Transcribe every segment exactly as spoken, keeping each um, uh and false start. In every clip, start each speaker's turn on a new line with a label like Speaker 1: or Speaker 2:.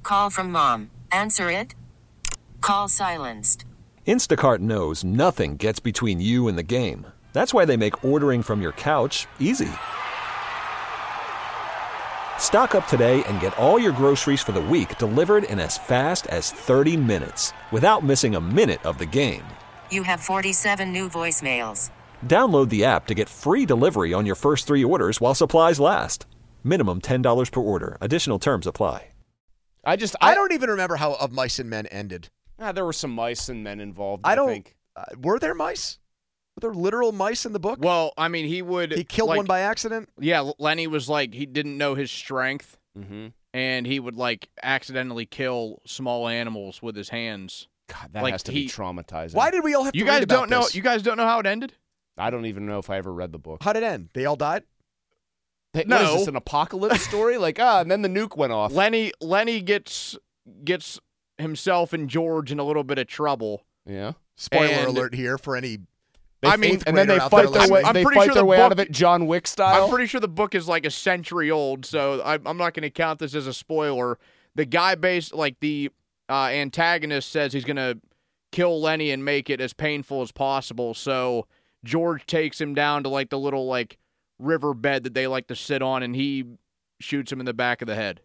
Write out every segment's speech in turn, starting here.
Speaker 1: call from mom. Answer it. Call silenced.
Speaker 2: Instacart knows nothing gets between you and the game. That's why they make ordering from your couch easy. Stock up today and get all your groceries for the week delivered in as fast as thirty minutes without missing a minute of the game.
Speaker 1: You have forty-seven new voicemails.
Speaker 2: Download the app to get free delivery on your first three orders while supplies last. Minimum ten dollars per order. Additional terms apply.
Speaker 3: I just I,
Speaker 4: I don't even remember how Of Mice and Men ended.
Speaker 3: Ah, there were some mice and men involved.
Speaker 4: I
Speaker 3: I
Speaker 4: don't.
Speaker 3: think.
Speaker 4: Uh, were there mice? Were there literal mice in the book?
Speaker 5: Well, I mean, he would.
Speaker 4: He killed
Speaker 5: like,
Speaker 4: one by accident?
Speaker 5: Yeah, Lenny was like, he didn't know his strength,
Speaker 3: Mm-hmm.
Speaker 5: and he would like accidentally kill small animals with his hands.
Speaker 3: God, that
Speaker 5: Like,
Speaker 3: has to
Speaker 5: he-
Speaker 3: be traumatizing.
Speaker 4: Why did we all have
Speaker 5: You
Speaker 4: to
Speaker 5: guys
Speaker 4: read about
Speaker 5: don't know.
Speaker 4: this?
Speaker 5: You guys don't know how it ended?
Speaker 3: I don't even know if I ever read the book.
Speaker 4: How'd it end? They all died?
Speaker 3: Hey,
Speaker 5: No.
Speaker 3: What is this, an apocalypse story? Like, ah, and then the nuke went off.
Speaker 5: Lenny Lenny gets gets himself and George in a little bit of trouble.
Speaker 3: Yeah.
Speaker 4: Spoiler
Speaker 5: And-
Speaker 4: alert here for any.
Speaker 3: They
Speaker 5: I mean,
Speaker 3: eighth and then they
Speaker 4: grader out there
Speaker 3: fight their way.
Speaker 4: listening.
Speaker 5: I'm
Speaker 3: They
Speaker 5: pretty
Speaker 3: fight
Speaker 5: sure
Speaker 3: their
Speaker 5: the
Speaker 3: way out of
Speaker 5: book-
Speaker 3: it, John Wick style.
Speaker 5: I'm pretty sure the book is like a century old, so I, I'm not going to count this as a spoiler. The guy base, like the uh, antagonist, says he's going to kill Lenny and make it as painful as possible. So George takes him down to like the little like river bed that they like to sit on, and he shoots him in the back of the head.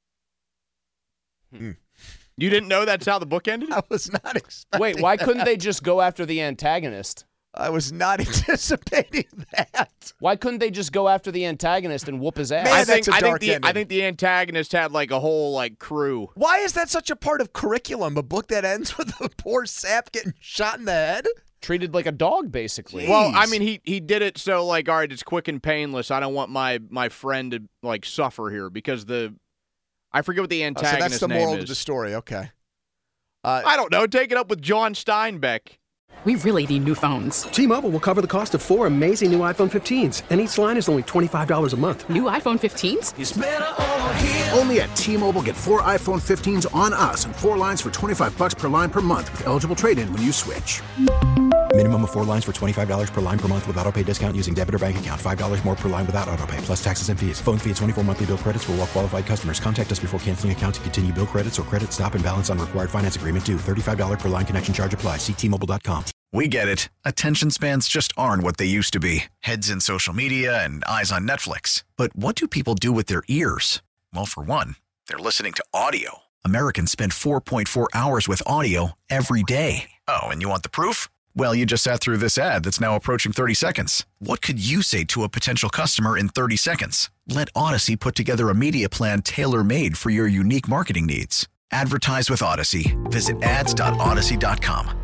Speaker 4: Hmm.
Speaker 5: You didn't know that's how the book ended?
Speaker 4: I was not expecting.
Speaker 3: Wait, why couldn't they just go after the antagonist?
Speaker 4: I was not anticipating that.
Speaker 3: Why couldn't they just go after the antagonist and whoop his ass?
Speaker 4: Man,
Speaker 5: I
Speaker 4: that's
Speaker 5: think
Speaker 4: a
Speaker 5: I think
Speaker 4: dark
Speaker 5: the
Speaker 4: ending.
Speaker 5: I think the antagonist had like a whole like crew.
Speaker 4: Why is that such a part of curriculum? A book that ends with a poor sap getting shot in the head?
Speaker 3: Treated like a dog, basically.
Speaker 4: Jeez.
Speaker 5: Well, I mean, he he did it so like, all right, it's quick and painless. I don't want my my friend to like suffer here because the I forget what the
Speaker 4: Oh, so
Speaker 5: antagonist
Speaker 4: that's the
Speaker 5: name
Speaker 4: moral
Speaker 5: is.
Speaker 4: of the story. Okay. Uh,
Speaker 5: I don't know. Take it up with John Steinbeck.
Speaker 6: We really need new phones.
Speaker 7: T-Mobile will cover the cost of four amazing new iPhone fifteens, and each line is only twenty-five dollars a month.
Speaker 6: New iPhone fifteens?
Speaker 8: Only at T-Mobile, get four iPhone fifteens on us and four lines for twenty-five bucks per line per month with eligible trade-in when you switch.
Speaker 9: Minimum of four lines for twenty-five dollars per line per month with autopay discount using debit or bank account. five dollars more per line without autopay, plus taxes and fees. Phone fee at twenty-four monthly bill credits for well-qualified customers. Contact us before canceling account to continue bill credits or credit stop and balance on required finance agreement due. thirty-five dollars per line connection charge applies. See T Mobile dot com.
Speaker 10: We get it. Attention spans just aren't what they used to be. Heads in social media and eyes on Netflix. But what do people do with their ears? Well, for one, they're listening to audio. Americans spend four point four hours with audio every day. Oh, and you want the proof? Well, you just sat through this ad that's now approaching thirty seconds. What could you say to a potential customer in thirty seconds? Let Odyssey put together a media plan tailor-made for your unique marketing needs. Advertise with Odyssey. Visit ads dot odyssey dot com.